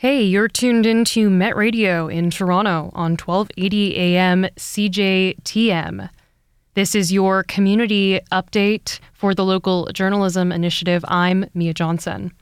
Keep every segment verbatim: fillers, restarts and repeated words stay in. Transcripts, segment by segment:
Hey, you're tuned into Met Radio in Toronto on twelve eighty A M C J T M. This is your community update for the Local Journalism Initiative. I'm Mia Johnson.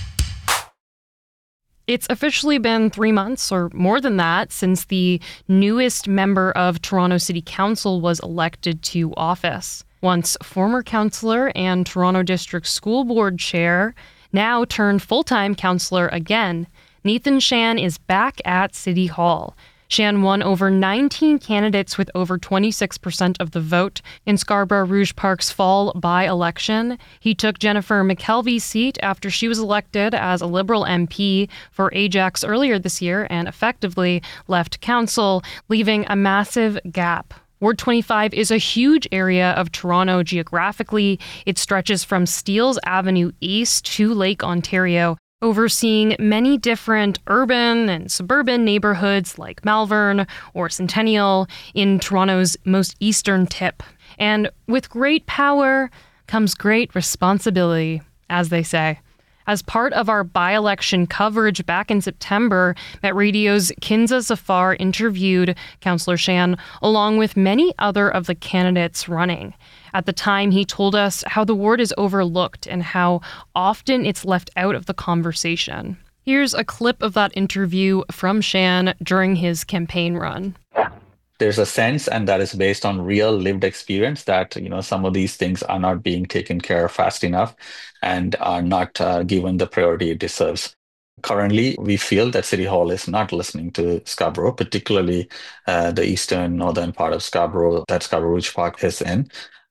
It's officially been three months or more than that since the newest member of Toronto City Council was elected to office. Once former councillor and Toronto District School Board chair, now turned full-time councillor again, Nathan Shan is back at City Hall. Shan won over nineteen candidates with over twenty-six percent of the vote in Scarborough Rouge Park's fall by-election. He took Jennifer McKelvey's seat after she was elected as a Liberal M P for Ajax earlier this year and effectively left council, leaving a massive gap. Ward twenty-five is a huge area of Toronto geographically. It stretches from Steeles Avenue East to Lake Ontario, overseeing many different urban and suburban neighborhoods like Malvern or Centennial in Toronto's most eastern tip. And with great power comes great responsibility, as they say. As part of our by-election coverage back in September, Met Radio's Kinza Zafar interviewed Councillor Shan along with many other of the candidates running. At the time, he told us how the ward is overlooked and how often it's left out of the conversation. Here's a clip of that interview from Shan during his campaign run. There's a sense, and that is based on real lived experience, that you know some of these things are not being taken care of fast enough and are not uh, given the priority it deserves. Currently, we feel that City Hall is not listening to Scarborough, particularly uh, the eastern northern part of Scarborough that Scarborough Rouge Park is in.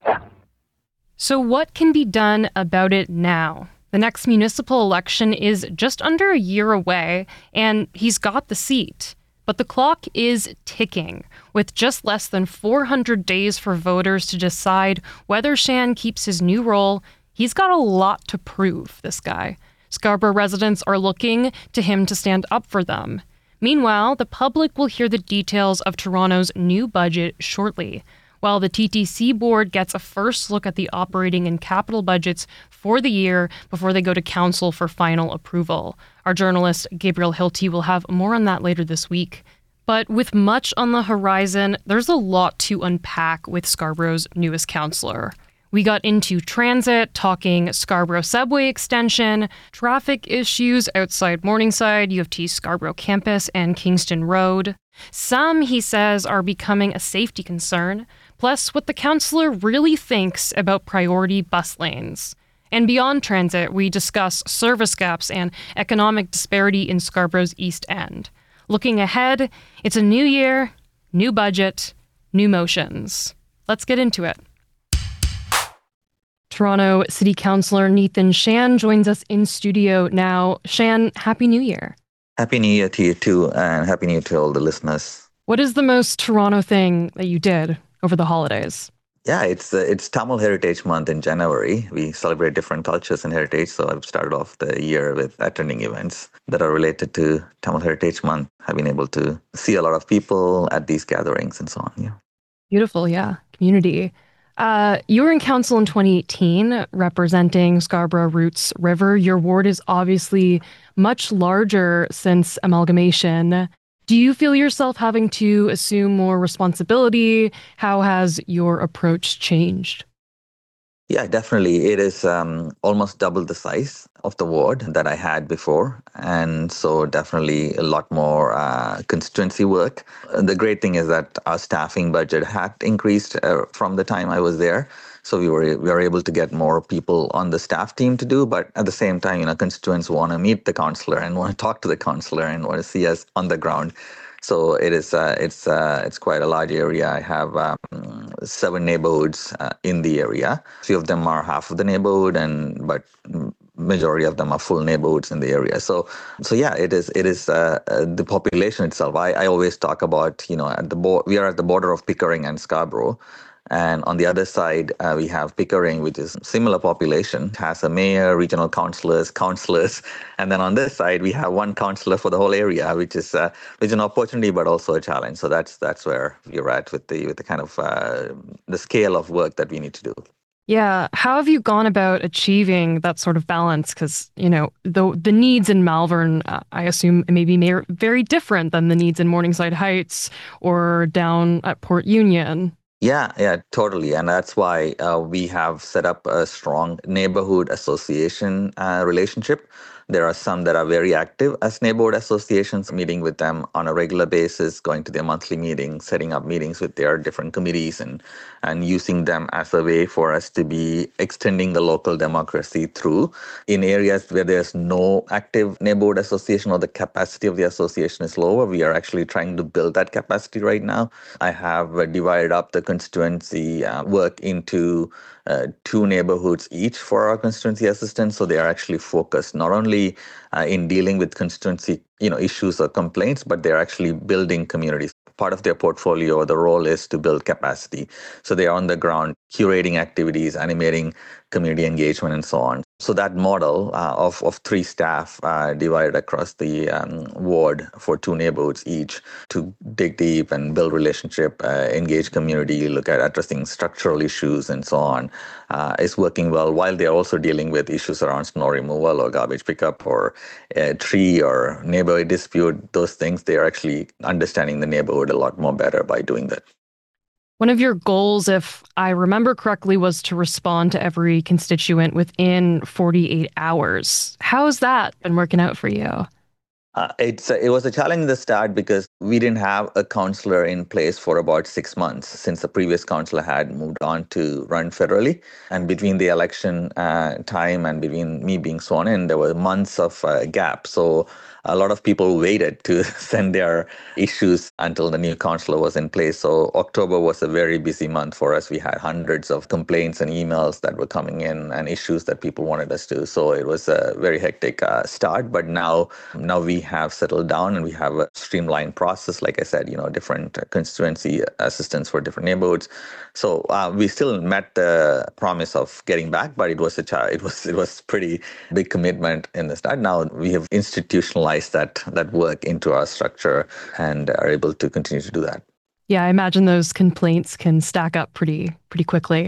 So what can be done about it now? The next municipal election is just under a year away, and he's got the seat. But the clock is ticking. With just less than four hundred days for voters to decide whether Shan keeps his new role, he's got a lot to prove, this guy. Scarborough residents are looking to him to stand up for them. Meanwhile, the public will hear the details of Toronto's new budget shortly, while the T T C board gets a first look at the operating and capital budgets for the year before they go to council for final approval. Our journalist Gabriel Hilty will have more on that later this week. But with much on the horizon, there's a lot to unpack with Scarborough's newest councillor. We got into transit, talking Scarborough subway extension, traffic issues outside Morningside, U of T Scarborough campus, and Kingston Road. Some, he says, are becoming a safety concern, plus what the councillor really thinks about priority bus lanes. And beyond transit, we discuss service gaps and economic disparity in Scarborough's East End. Looking ahead, it's a new year, new budget, new motions. Let's get into it. Toronto City Councillor Nathan Shan joins us in studio now. Shan, Happy New Year. Happy New Year to you too, and Happy New Year to all the listeners. What is the most Toronto thing that you did over the holidays? Yeah, it's uh, it's Tamil Heritage Month in January. We celebrate different cultures and heritage, so I've started off the year with attending events that are related to Tamil Heritage Month. I've been able to see a lot of people at these gatherings and so on. Yeah, beautiful. Yeah, community. Uh, you were in council in twenty eighteen representing Scarborough Roots River. Your ward is obviously much larger since amalgamation. Do you feel yourself having to assume more responsibility? How has your approach changed? Yeah, definitely. It is um, almost double the size of the ward that I had before. And so definitely a lot more uh, constituency work. The great thing is that our staffing budget had increased uh, from the time I was there. So we were we were able to get more people on the staff team to do. But at the same time, you know, constituents want to meet the councillor and want to talk to the councillor and want to see us on the ground. So it is uh, it's uh, it's quite a large area. I have um, seven neighborhoods uh, in the area. Few of them are half of the neighborhood, and but majority of them are full neighborhoods in the area. So so yeah, it is it is uh, uh, the population itself. I, I always talk about, you know, at the bo- we are at the border of Pickering and Scarborough. And on the other side, uh, we have Pickering, which is similar population, has a mayor, regional councillors, councillors. And then on this side, we have one councillor for the whole area, which is uh, which is an opportunity, but also a challenge. So that's that's where we're at with the with the kind of uh, the scale of work that we need to do. Yeah. How have you gone about achieving that sort of balance? Because, you know, the the needs in Malvern, uh, I assume, may be mer- very different than the needs in Morningside Heights or down at Port Union. Yeah, yeah, totally. And that's why uh, we have set up a strong neighborhood association uh, relationship. There are some that are very active as neighborhood associations, meeting with them on a regular basis, going to their monthly meetings, setting up meetings with their different committees, and, and using them as a way for us to be extending the local democracy through. In areas where there's no active neighborhood association or the capacity of the association is lower, we are actually trying to build that capacity right now. I have uh, divided up the constituency uh, work into uh, two neighborhoods each for our constituency assistants. So they are actually focused not only uh, in dealing with constituency, you know, issues or complaints, but they're actually building communities. Part of their portfolio, the role is to build capacity. So they are on the ground curating activities, animating community engagement, and so on. So that model uh, of, of three staff uh, divided across the um, ward for two neighborhoods each to dig deep and build relationship, uh, engage community, look at addressing structural issues and so on uh, is working well, while they're also dealing with issues around snow removal or garbage pickup or a tree or neighborhood dispute. Those things, they're actually understanding the neighborhood a lot more better by doing that. One of your goals, if I remember correctly, was to respond to every constituent within forty-eight hours. How has that been working out for you? Uh, it's a, it was a challenge in the start because we didn't have a counselor in place for about six months since the previous counselor had moved on to run federally. And between the election uh, time and between me being sworn in, there were months of uh, gap. So a lot of people waited to send their issues until the new counselor was in place. So October was a very busy month for us. We had hundreds of complaints and emails that were coming in and issues that people wanted us to. So it was a very hectic uh, start. But now, now we have settled down and we have a streamlined process. Like I said, you know, different constituency assistants for different neighborhoods. So uh, we still met the promise of getting back, but it was a ch- it was it was pretty big commitment in the start. Now we have institutionalized that that work into our structure and are able to continue to do that. Yeah, I imagine those complaints can stack up pretty pretty quickly.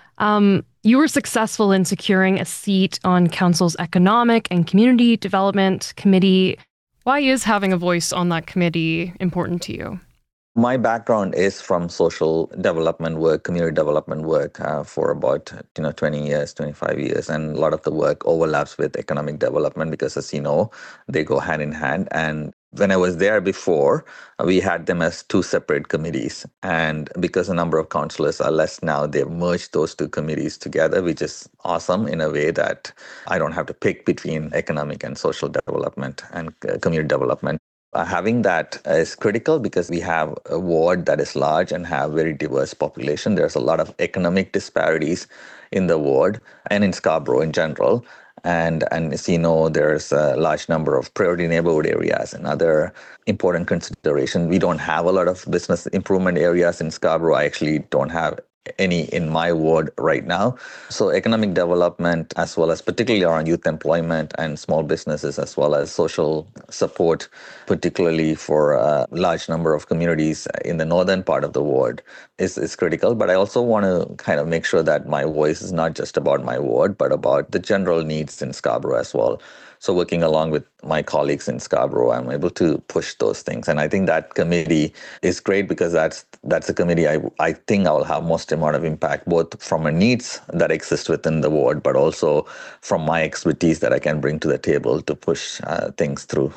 Um, you were successful in securing a seat on Council's Economic and Community Development Committee. Why is having a voice on that committee important to you? My background is from social development work, community development work uh, for about you know twenty years, twenty-five years, and a lot of the work overlaps with economic development because, as you know, they go hand in hand. And when I was there before, we had them as two separate committees. And because a number of councillors are less now, they've merged those two committees together, which is awesome in a way that I don't have to pick between economic and social development and uh, community development. Uh, having that is critical because we have a ward that is large and have very diverse population. There's a lot of economic disparities in the ward and in Scarborough in general. And, and as you know, there's a large number of priority neighborhood areas and other important consideration. We don't have a lot of business improvement areas in Scarborough. I actually don't have any in my ward right now. So economic development, as well as particularly around youth employment and small businesses, as well as social support, particularly for a large number of communities in the northern part of the ward, is, is critical. But I also want to kind of make sure that my voice is not just about my ward, but about the general needs in Scarborough as well. So working along with my colleagues in Scarborough, I'm able to push those things. And I think that committee is great because that's that's a committee I, I think I will have most amount of impact, both from a needs that exist within the ward, but also from my expertise that I can bring to the table to push uh, things through.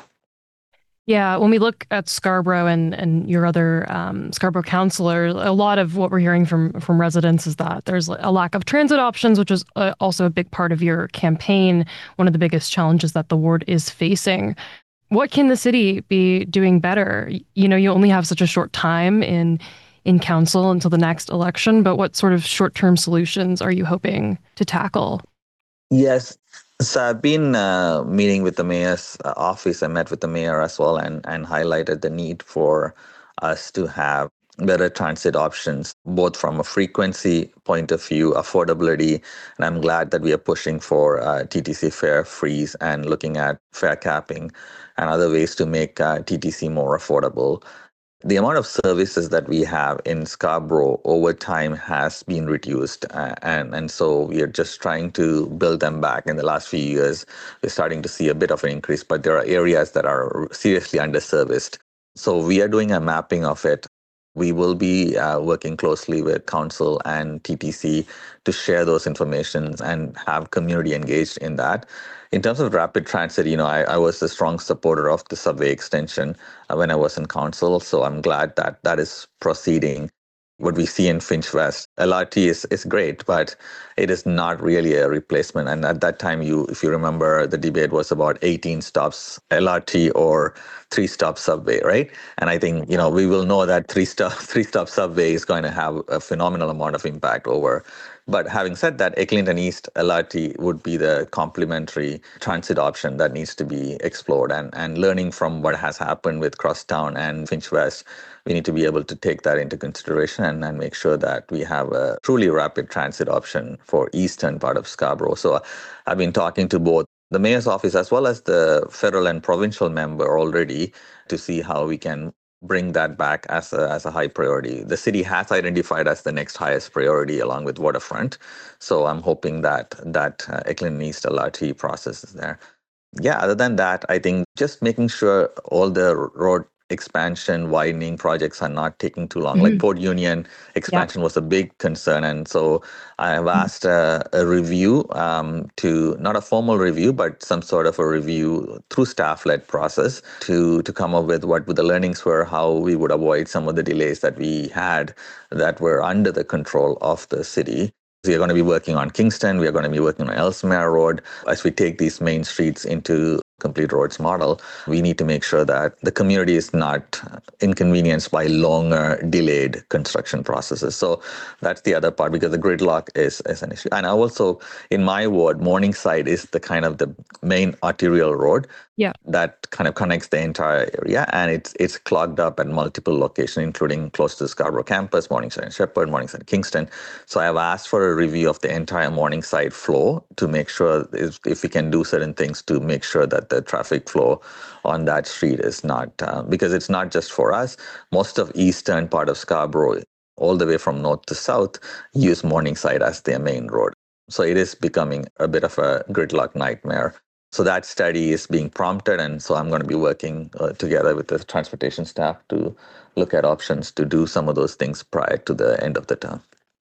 Yeah, when we look at Scarborough and, and your other um, Scarborough councillors, a lot of what we're hearing from, from residents is that there's a lack of transit options, which is uh, also a big part of your campaign, one of the biggest challenges that the ward is facing. What can the city be doing better? You know, you only have such a short time in in council until the next election, but what sort of short-term solutions are you hoping to tackle? Yes. So I've been uh, meeting with the mayor's uh, office. I met with the mayor as well and, and highlighted the need for us to have better transit options, both from a frequency point of view, affordability, and I'm glad that we are pushing for uh, T T C fare freeze and looking at fare capping and other ways to make uh, T T C more affordable. The amount of services that we have in Scarborough over time has been reduced. Uh, and, and so we are just trying to build them back. In the last few years, we're starting to see a bit of an increase, but there are areas that are seriously underserviced. So we are doing a mapping of it. We will be uh, working closely with Council and T T C to share those information and have community engaged in that. In terms of rapid transit, you know, I, I was a strong supporter of the subway extension uh, when I was in council, so I'm glad that that is proceeding. What we see in Finch West, L R T is, is great, but it is not really a replacement. And at that time, you, if you remember, the debate was about eighteen stops L R T or three stop subway, right? And I think, you know, we will know that three stop three stop subway is going to have a phenomenal amount of impact over. But having said that, Eglinton East L R T would be the complementary transit option that needs to be explored. And, and learning from what has happened with Crosstown and Finch West, we need to be able to take that into consideration and, and make sure that we have a truly rapid transit option for eastern part of Scarborough. So I've been talking to both the mayor's office as well as the federal and provincial member already to see how we can bring that back as a, as a high priority. The city has identified as the next highest priority along with waterfront. So I'm hoping that that uh, Eglinton East L R T process is there. Yeah, other than that, I think just making sure all the road expansion, widening projects are not taking too long. Mm-hmm. Like Port Union expansion yep. was a big concern. And so I have asked a, a review um, to, not a formal review, but some sort of a review through staff-led process to, to come up with what the learnings were, how we would avoid some of the delays that we had that were under the control of the city. We are going to be working on Kingston. We are going to be working on Ellesmere Road. As we take these main streets into complete roads model, we need to make sure that the community is not inconvenienced by longer, delayed construction processes. So that's the other part, because the gridlock is, is an issue. And also, in my ward, Morningside is the kind of the main arterial road yeah. that kind of connects the entire area, and it's it's clogged up at multiple locations, including close to the Scarborough campus, Morningside and Shepherd, Morningside and Kingston. So I have asked for a review of the entire Morningside flow to make sure if, if we can do certain things to make sure that the traffic flow on that street is not, uh, because it's not just for us. Most of eastern part of Scarborough, all the way from north to south, use Morningside as their main road. So it is becoming a bit of a gridlock nightmare. So that study is being prompted, and so I'm going to be working uh, together with the transportation staff to look at options to do some of those things prior to the end of the term.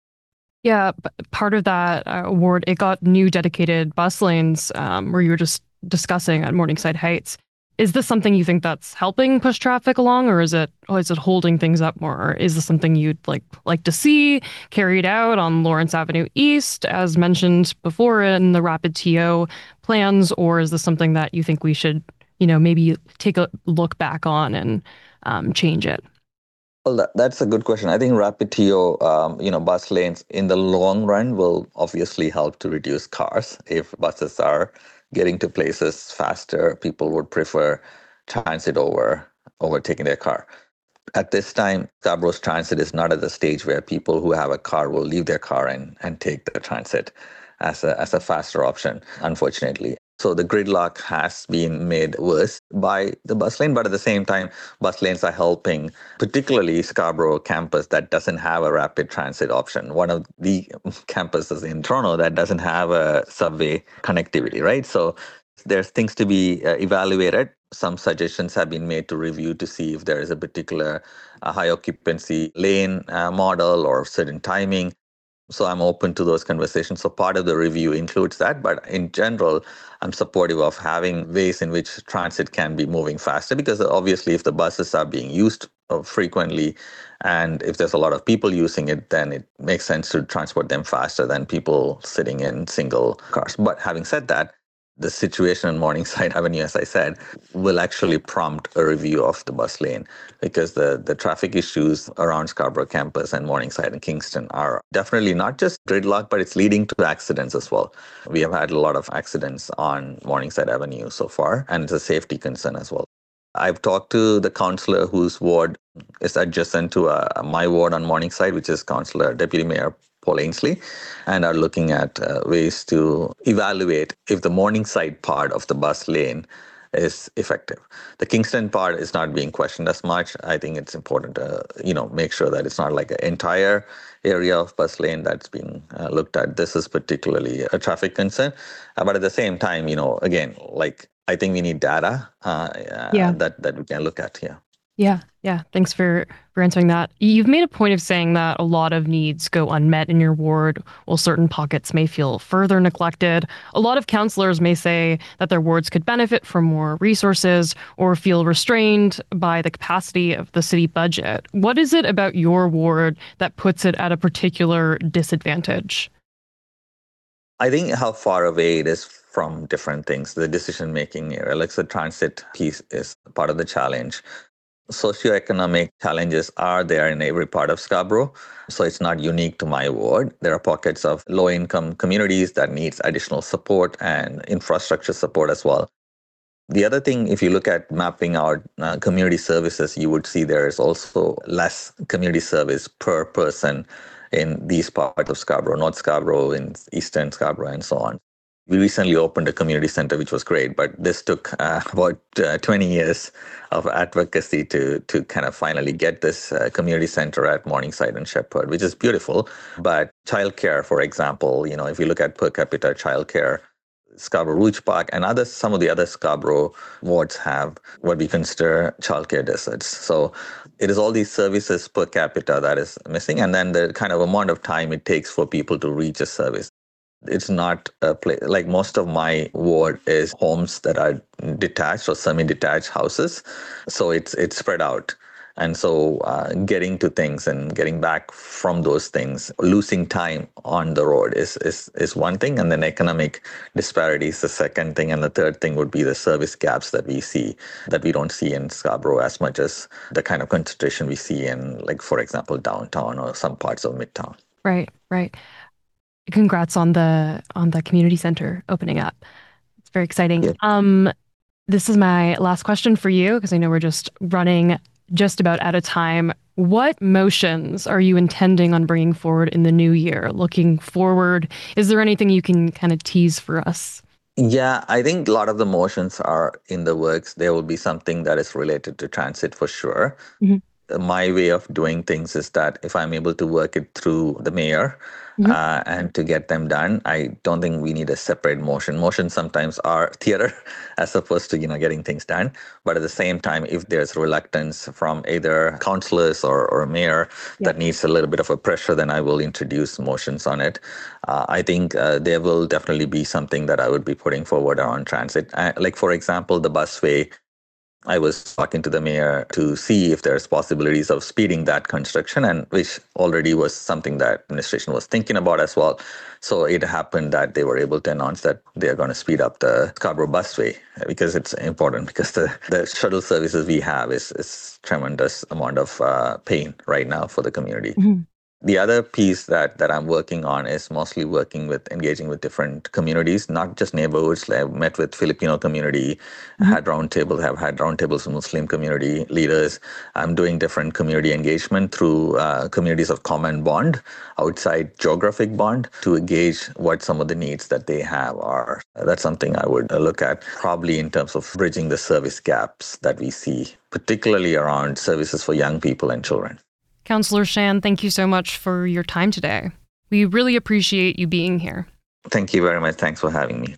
Yeah, part of that uh, award, it got new dedicated bus lanes um, where you were just discussing at Morningside Heights. Is this something you think that's helping push traffic along, or is it oh, is it holding things up more? Or is this something you'd like like to see carried out on Lawrence Avenue East, as mentioned before in the Rapid T O plans, or is this something that you think we should, you know, maybe take a look back on and um, change it? Well, that, that's a good question. I think Rapid T O, um, you know, bus lanes in the long run will obviously help to reduce cars. If buses are getting to places faster, people would prefer transit over, over taking their car. At this time, Scarborough's transit is not at the stage where people who have a car will leave their car and, and take the transit as a, as a faster option, unfortunately. So the gridlock has been made worse by the bus lane, but at the same time, bus lanes are helping, particularly Scarborough campus that doesn't have a rapid transit option. One of the campuses in Toronto that doesn't have a subway connectivity, right? So there's things to be uh, evaluated. Some suggestions have been made to review to see if there is a particular uh, high occupancy lane uh, model or certain timing. So I'm open to those conversations. So part of the review includes that. But in general, I'm supportive of having ways in which transit can be moving faster, because obviously if the buses are being used frequently and if there's a lot of people using it, then it makes sense to transport them faster than people sitting in single cars. But having said that, the situation on Morningside Avenue, as I said, will actually prompt a review of the bus lane, because the, the traffic issues around Scarborough campus and Morningside and Kingston are definitely not just gridlock, but it's leading to accidents as well. We have had a lot of accidents on Morningside Avenue so far, and it's a safety concern as well. I've talked to the councillor whose ward is adjacent to uh, my ward on Morningside, which is Councillor Deputy Mayor Paul Ainsley, and are looking at uh, ways to evaluate if the Morningside part of the bus lane is effective. The Kingston part is not being questioned as much. I think it's important to, you know, make sure that it's not like an entire area of bus lane that's being uh, looked at. This is particularly a traffic concern. Uh, but at the same time, you know, again, like I think we need data uh, yeah. uh, that, that we can look at here. Yeah, yeah. Thanks for, for answering that. You've made a point of saying that a lot of needs go unmet in your ward, while certain pockets may feel further neglected. A lot of councillors may say that their wards could benefit from more resources or feel restrained by the capacity of the city budget. What is it about your ward that puts it at a particular disadvantage? I think how far away it is from different things, the decision-making area, like the transit piece is part of the challenge. Socioeconomic challenges are there in every part of Scarborough, so it's not unique to my ward. There are pockets of low-income communities that needs additional support and infrastructure support as well. The other thing, if you look at mapping out uh, community services, you would see there is also less community service per person in these parts of Scarborough, North Scarborough, in Eastern Scarborough, and so on. We recently opened a community center, which was great, but this took uh, about uh, twenty years of advocacy to to kind of finally get this uh, community center at Morningside and Shepherd, which is beautiful. But childcare, for example, you know, if you look at per capita childcare, Scarborough Rouge Park and other some of the other Scarborough wards have what we consider childcare deserts. So it is all these services per capita that is missing, and then the kind of amount of time it takes for people to reach a service. It's not a place, like most of my ward is homes that are detached or semi-detached houses. So it's it's spread out. And so uh, getting to things and getting back from those things, losing time on the road is, is, is one thing. And then economic disparity is the second thing. And the third thing would be the service gaps that we see, that we don't see in Scarborough as much as the kind of concentration we see in, like, for example, downtown or some parts of Midtown. Right, right. Congrats on the on the community center opening up. It's very exciting. Yeah. Um, this is my last question for you, because I know we're just running just about out of time. What motions are you intending on bringing forward in the new year? Looking forward, is there anything you can kind of tease for us? Yeah, I think a lot of the motions are in the works. There will be something that is related to transit for sure. Mm-hmm. My way of doing things is that if I'm able to work it through the mayor, mm-hmm. uh, and to get them done, I don't think we need a separate motion. Motions sometimes are theater as opposed to, you know, getting things done. But at the same time, if there's reluctance from either councillors or, or a mayor yeah. that needs a little bit of a pressure, then I will introduce motions on it. Uh, I think uh, there will definitely be something that I would be putting forward around transit. Uh, like, for example, the busway. I was talking to the mayor to see if there's possibilities of speeding that construction, and which already was something that administration was thinking about as well. So it happened that they were able to announce that they're going to speed up the Scarborough busway, because it's important, because the, the shuttle services we have is, is tremendous amount of uh, pain right now for the community. Mm-hmm. The other piece that, that I'm working on is mostly working with, engaging with different communities, not just neighborhoods. I've met with Filipino community, mm-hmm. had roundtables, have had roundtables with Muslim community leaders. I'm doing different community engagement through uh, communities of common bond, outside geographic bond, to engage what some of the needs that they have are. That's something I would look at, probably in terms of bridging the service gaps that we see, particularly around services for young people and children. Councillor Shan, thank you so much for your time today. We really appreciate you being here. Thank you very much. Thanks for having me.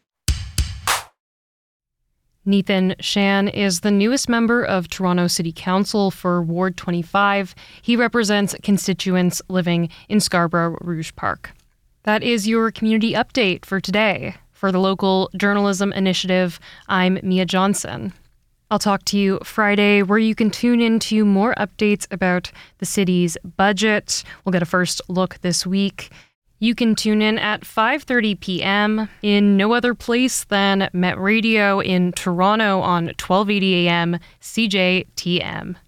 Neithan Shan is the newest member of Toronto City Council for Ward twenty-five. He represents constituents living in Scarborough Rouge Park. That is your community update for today. For the Local Journalism Initiative, I'm Mia Johnson. I'll talk to you Friday, where you can tune into more updates about the city's budget. We'll get a first look this week. You can tune in at five thirty p.m. in no other place than Met Radio in Toronto on twelve eighty a.m. C J T M.